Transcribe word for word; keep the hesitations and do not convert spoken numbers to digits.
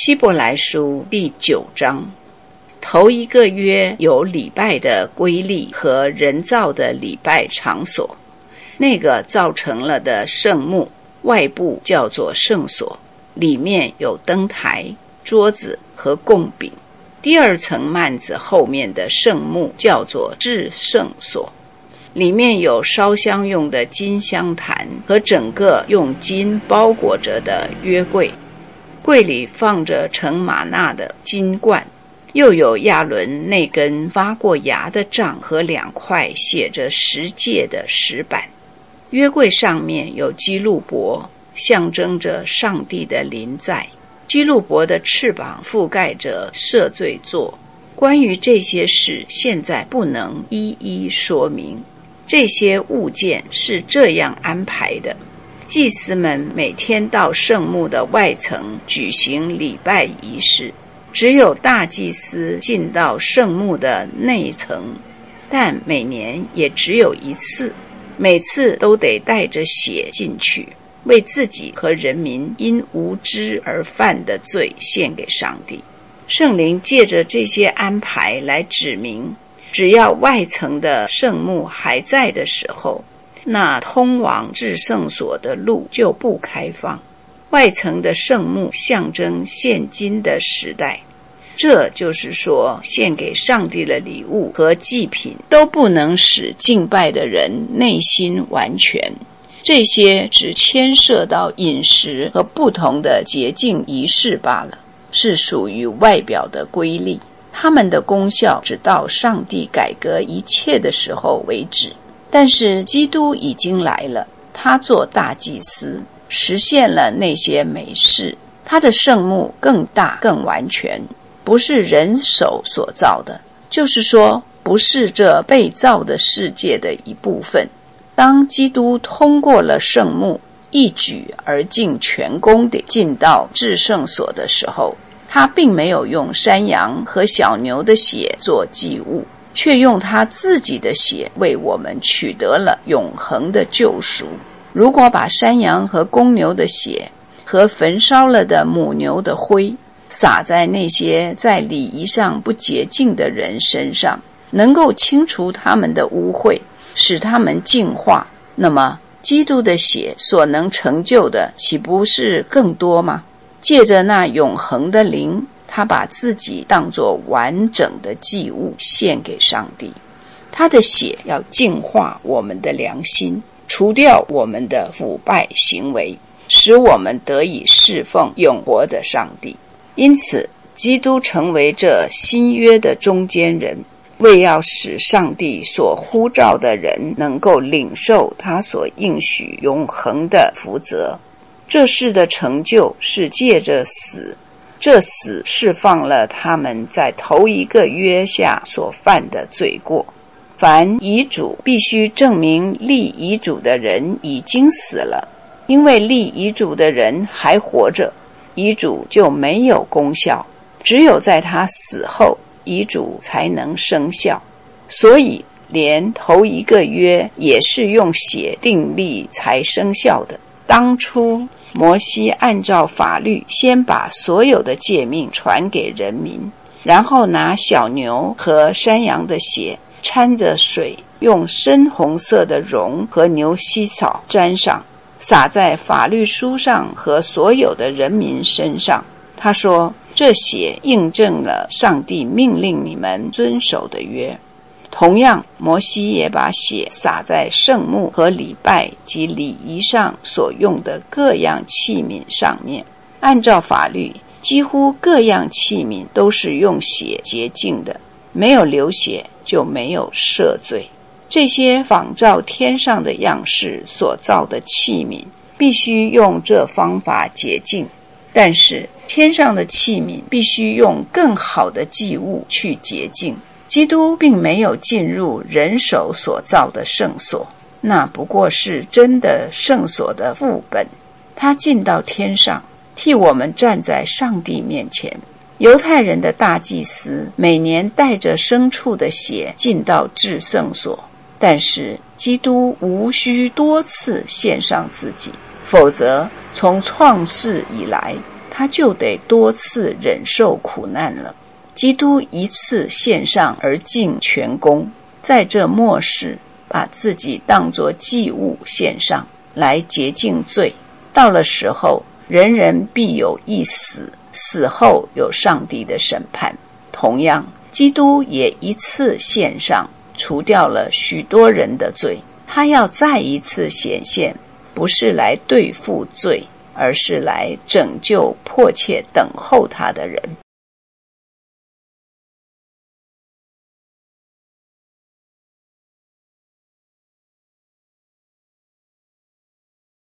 希伯来书第九章，头一个约有礼拜的规例和人造的礼拜场所，那个造成了的圣幕，外部叫做圣所，里面有灯台、桌子和供饼。第二层幔子后面的圣幕叫做至圣所，里面有烧香用的金香坛和整个用金包裹着的约柜，柜里放着盛玛纳的金罐，又有亚伦那根发过芽的杖和两块写着十诫的石板。约柜上面有基路伯，象征着上帝的临在。基路伯的翅膀覆盖着赦罪座。关于这些事，现在不能一一说明。这些物件是这样安排的：祭司们每天到圣幕的外层举行礼拜仪式，只有大祭司进到圣幕的内层，但每年也只有一次，每次都得带着血进去，为自己和人民因无知而犯的罪献给上帝。圣灵借着这些安排来指明，只要外层的圣幕还在的时候，那通往至圣所的路就不开放。外层的圣幕象征现今的时代，这就是说，献给上帝的礼物和祭品都不能使敬拜的人内心完全，这些只牵涉到饮食和不同的洁净仪式罢了，是属于外表的规例，他们的功效只到上帝改革一切的时候为止。但是基督已经来了，他做大祭司，实现了那些美事，他的圣幕更大更完全，不是人手所造的，就是说不是这被造的世界的一部分。当基督通过了圣幕，一举而尽全功地进到至圣所的时候，他并没有用山羊和小牛的血做祭物，却用他自己的血为我们取得了永恒的救赎。如果把山羊和公牛的血和焚烧了的母牛的灰洒在那些在礼仪上不洁净的人身上，能够清除他们的污秽，使他们净化，那么基督的血所能成就的岂不是更多吗？借着那永恒的灵，他把自己当作完整的祭物献给上帝。他的血要净化我们的良心，除掉我们的腐败行为，使我们得以侍奉永活的上帝。因此基督成为这新约的中间人，为要使上帝所呼召的人能够领受他所应许永恒的福泽。这事的成就是借着死，这死释放了他们在头一个约下所犯的罪过。凡遗嘱必须证明立遗嘱的人已经死了，因为立遗嘱的人还活着，遗嘱就没有功效，只有在他死后，遗嘱才能生效。所以连头一个约也是用血订立才生效的。当初摩西按照法律先把所有的诫命传给人民，然后拿小牛和山羊的血掺着水，用深红色的绒和牛膝草沾上，洒在法律书上和所有的人民身上。他说，这血印证了上帝命令你们遵守的约。同样，摩西也把血洒在圣幕和礼拜及礼仪上所用的各样器皿上面。按照法律，几乎各样器皿都是用血洁净的，没有流血就没有赦罪。这些仿照天上的样式所造的器皿必须用这方法洁净，但是天上的器皿必须用更好的祭物去洁净。基督并没有进入人手所造的圣所，那不过是真的圣所的副本。他进到天上，替我们站在上帝面前。犹太人的大祭司每年带着牲畜的血进到至圣所，但是基督无需多次献上自己，否则从创世以来他就得多次忍受苦难了。基督一次献上而尽全功，在这末世把自己当作祭物献上，来洁净罪。到了时候，人人必有一死，死后有上帝的审判。同样，基督也一次献上，除掉了许多人的罪。他要再一次显现，不是来对付罪，而是来拯救迫切等候他的人。